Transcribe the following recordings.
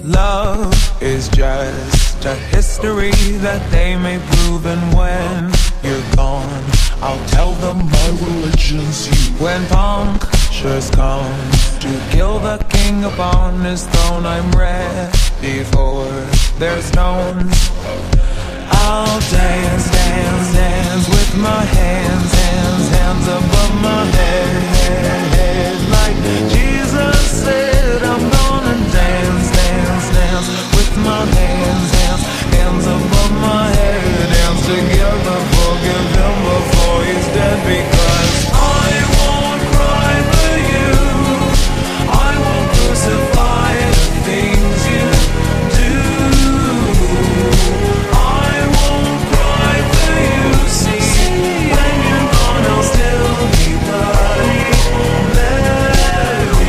Love is just a history that they may prove, and when you're gone, I'll tell them my religion's you. When punctures come to kill the king upon his throne, I'm ready for their stones. I'll dance, dance, dance with my hands, hands, hands above my head, like Jesus said. I'm gonna dance, dance, dance with my hands, hands, hands above my head. Dance together, forgive him before he's dead, because I won't cry for you, I won't crucify the things you do. I won't cry for you, see, when you're gone I'll still be bloody Mary.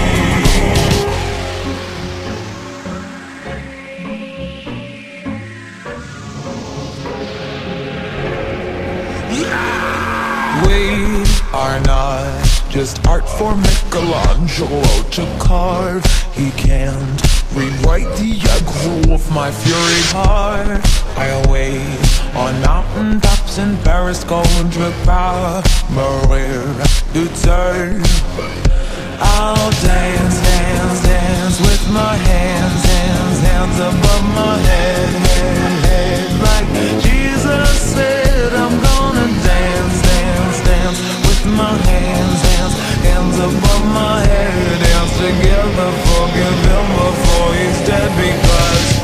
We are not just art for Michelangelo to carve. He can't rewrite the aggro of my fury heart. I await on mountain tops in Paris, contre pas mourir de terre. I'll dance, dance, dance with my hands, hands, hands above my head, like Jesus said. I'm gonna dance, dance, dance with my hands, hands, hands above my head. Dance together, forgive him before he's dead, because